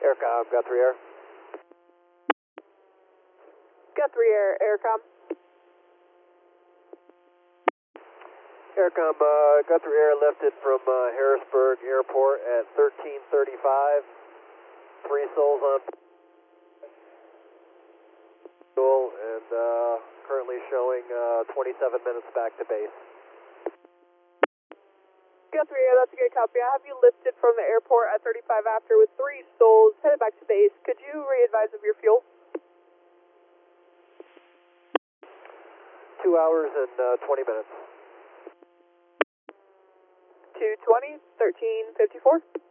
Aircom, Guthrie Air. Guthrie Air, Aircom. Aircom, Guthrie Air lifted from Harrisburg Airport at 13:35. 3 souls on fuel and currently showing 27 minutes back to base. Guthrie Air, that's a good copy. I have you lifted from the airport at 35 after with 3 souls, headed back to base. Could you re-advise of your fuel? 2 hours and 20 minutes. 220, 1354.